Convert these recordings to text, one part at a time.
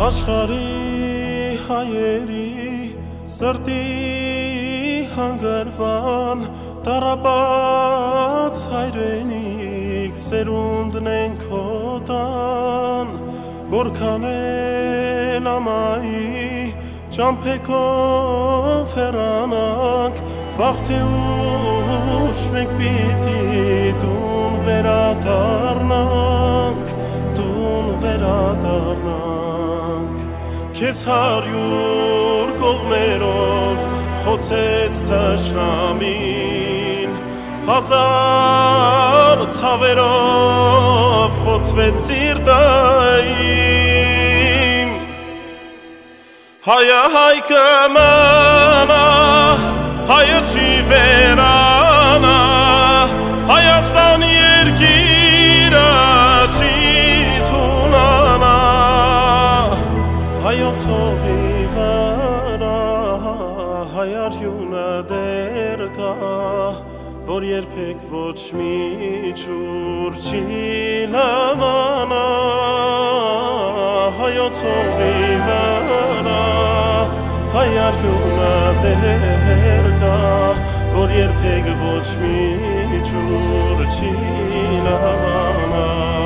Աշխարհի հայերի սրտի հանգրվան տառապած հայրենիք սերունդն են քո տան որքան էլ ամայի ճամփեքով հեռանանք վաղ թե ուշ մենք պիտի տուն վերադառնանք Քեզ 100 կողմերով խոցեց թշնամին 1000 ցավերով խոցվեց սիրտը իմ Հայը հայ կմնա հայը չի վերանա Հայաստան երկիրը չի թունանա Հայոց հողի վրա հայ արյունը դեռ կա որ երբեք ոչ մի ջուր չի լամանա Հայոց հողի վրա հայ արյունը դեռ կա որ երբեք ոչ մի ջուր չի լամանա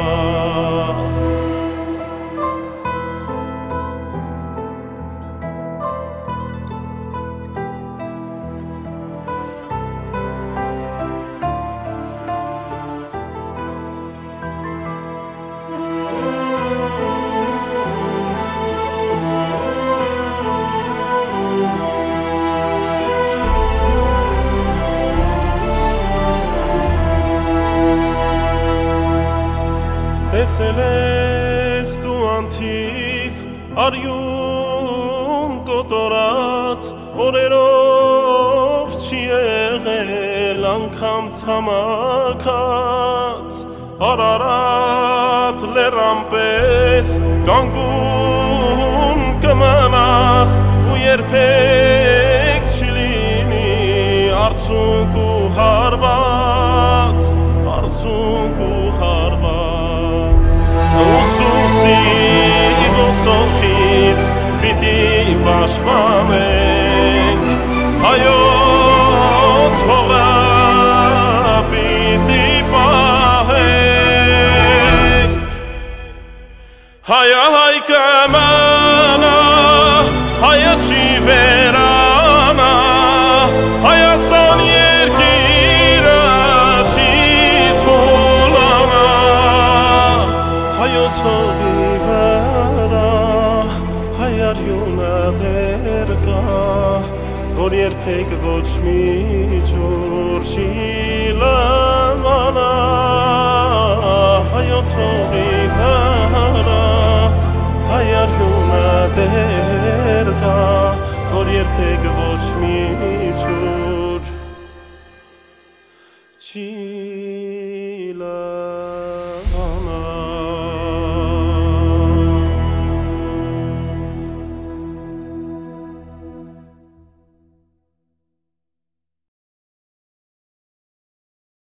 Տեսել ես դու անթիվ արյուն կոտորած օրերով չի եղել անգամ ցամաքած Արարատ լեռան պես կանգուն կմնաս ու երբեք չի լինի արցունք ու հարված Ուսուսի ոսոխից պիտի պաշտպանենք հայոց հողը պիտի պահենք Հայը հայ կմնա հայը չի վերանա Հայաստան երկիրը չի թուլանա Հայոց հողի վրա հայ արյունը դեռ կա որ երբեք ոչ մի ջուր չի լամանա Հայոց հողի վրա հայ արյունը դեռ կա որ երբեք ոչ մի ջուր չի